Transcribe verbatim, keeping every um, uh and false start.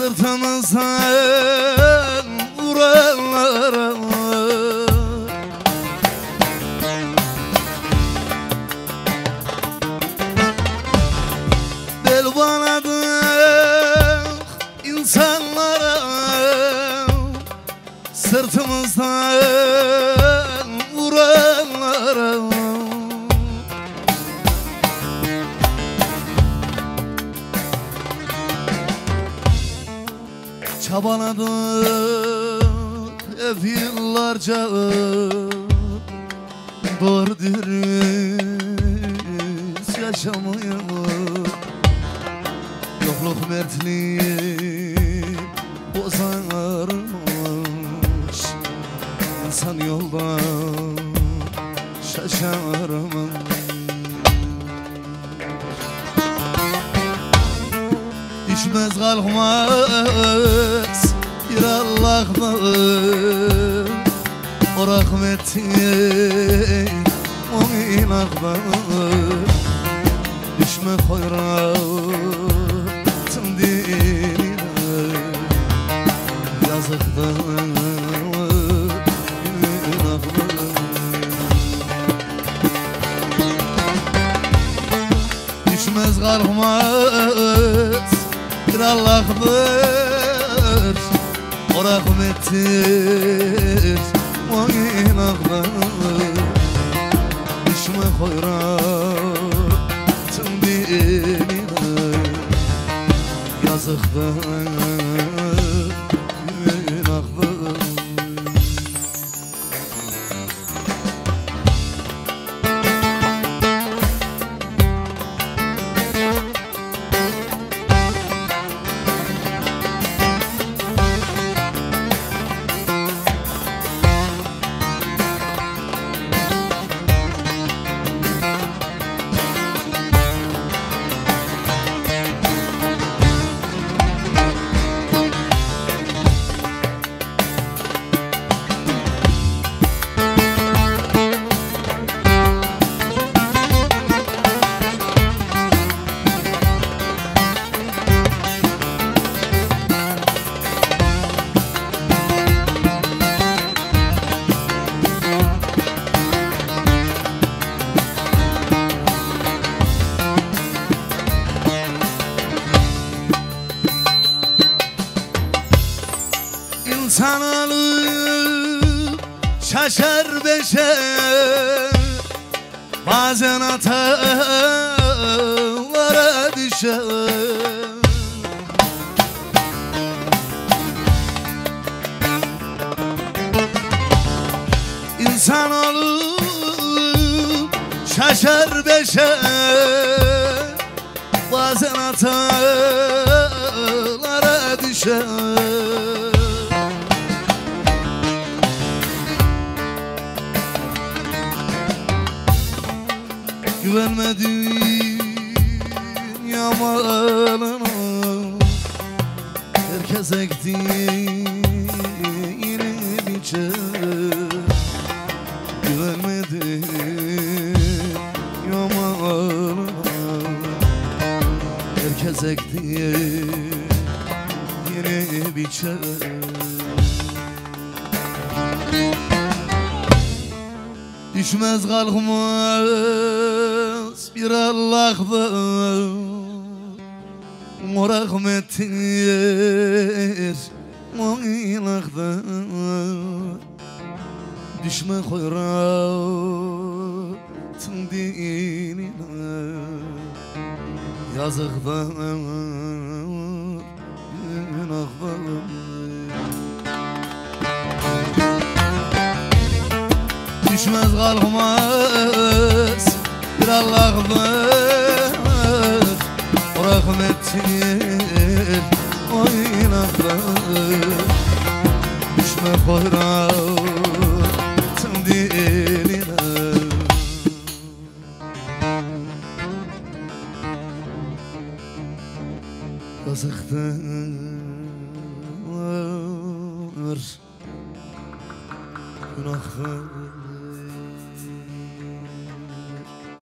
sırtımızdan vuranlara bel bağladık insanlara, sırtımızdan vuranlara çabaladık hep yıllarca, doğru dürüst yaşamayı, yokluk mertliği bozarmış, insan yoldan şaşarmış. Düşmez kalkmaz bir Allah'ım, o rahmeti o inaklar. Düşme koyratın diline, yazıklar günahlar. Düşmez kalkmaz bir Allah'dır, o rahmettir o inaklar. Düşme koyratın diline, yazıklar günahlar. İnsan olup şaşar beşer, bazen hatalara düşer. İnsan olup şaşar beşer, bazen hatalara düşer. Güvenmedim yamalına, herkes ektiğini biçer. Güvenmedim yamalına, herkes ektiğini biçer. Düşmez kalkmaz bir Allah'dır, o rahmettir o inaklar. Düşme koyratın diline, yazıklar günahlar. Düşmez kalkmaz bir Allah'dır, o rahmettir o inaklar. Düşme koyratın diline, yazıktır günahlar.